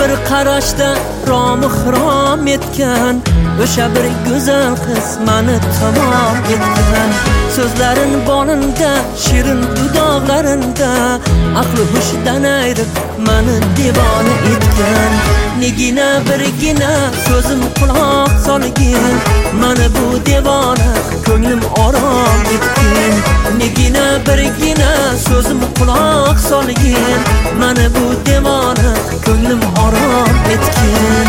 bir qarashda rom etgan o'sha bir go'zal qiz meni tamom etgan. So'zlarin bonimda, shirin dudoqlarinda aqli hushdan ayrib meni devona etgan. Negina birgina so'zim quloq solgin, meni bu devona ko'nglim orom etgan. Negina birgina so'zim quloq solgin, meni bu devona ko'nglim orom etgan.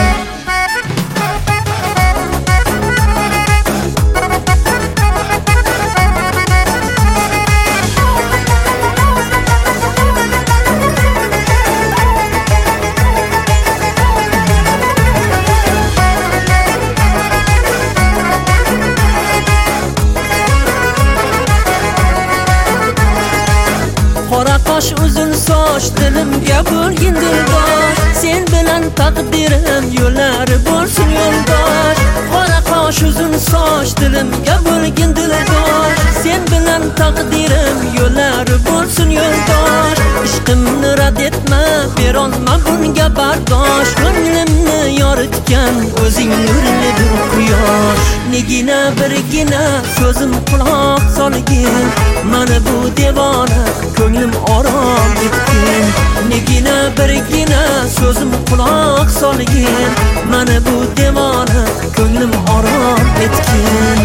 Qora qosh uzun soch dilimga bo'lgin dildosh, sen bilan taqdirim yo'llari bo'lsin yo'ldosh. Qora qosh uzun soch dilimga bo'lgin dildosh, sen bilan taqdirim yo'llari bo'lsin yo'ldosh. Ishqimni rad etma, berolma bunga bardosh, ko'nglimni yoritgan o'zing nurli quyosh. Negina birgina so'zim quloq solgin, meni bu devona ko'nglim orom etgan. Negina birgina so'zim quloq solgin, meni bu devona ko'nglim orom etgan.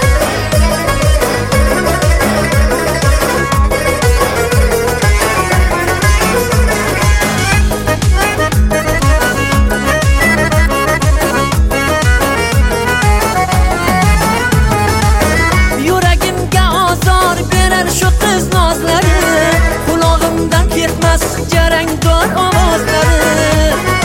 Yuragimga ozor berar shu qiz nozlari, qulog'imdan ketmas jarangdor ovozlari.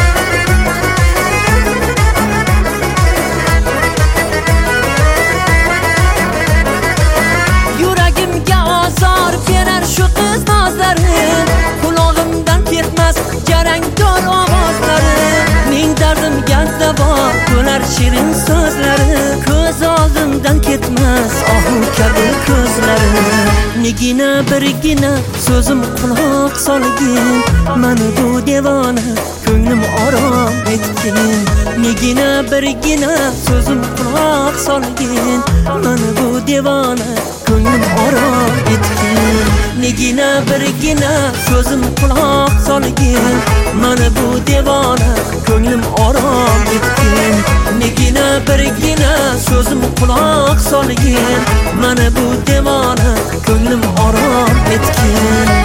Yuragimga ozor berar shu qiz nozlari, qulog'imdan ketmas jarangdor ovozlari. Ming dardimga davo bo'lar shirin so'zlari, ko'z oldimdan ketmas ohu kabi ko'zlari. Negina birgina so'zim quloq solgin, meni bu devona ko'nglim orom etgan. Negina birgina so'zim quloq solgin, meni bu devona ko'nglim orom etgan. Negina birgina so'zim quloq solgin, meni bu devona ko'nglim orom etgan. Negina birgina so'zim quloq solgin, meni bu devona ko'nglim orom etgan.